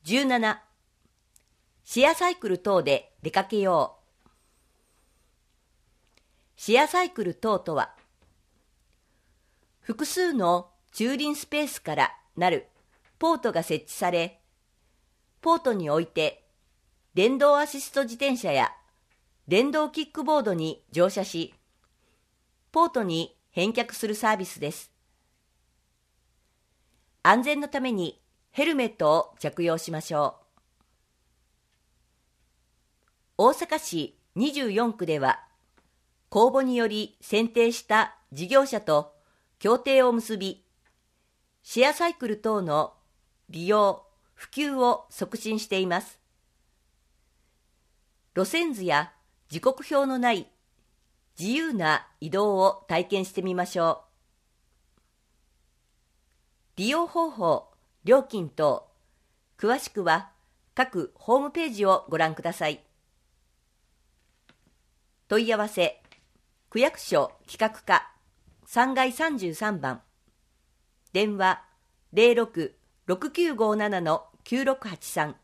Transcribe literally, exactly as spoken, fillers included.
じゅうなな、シェアサイクル等で出かけよう。シェアサイクル等とは、複数の駐輪スペースからなるポートが設置され、ポートにおいて電動アシスト自転車や電動キックボードに乗車し、ポートに返却するサービスです。安全のためにヘルメットを着用しましょう。大阪市にじゅうよんくでは、公募により選定した事業者と協定を結び、シェアサイクル等の利用・普及を促進しています。路線図や時刻表のない自由な移動を体験してみましょう。利用方法、料金等、詳しくは各ホームページをご覧ください。問い合わせ、区役所企画課さんがいさんじゅうさんばん、電話 ゼロろく ろくきゅうごなな きゅうろくはちさん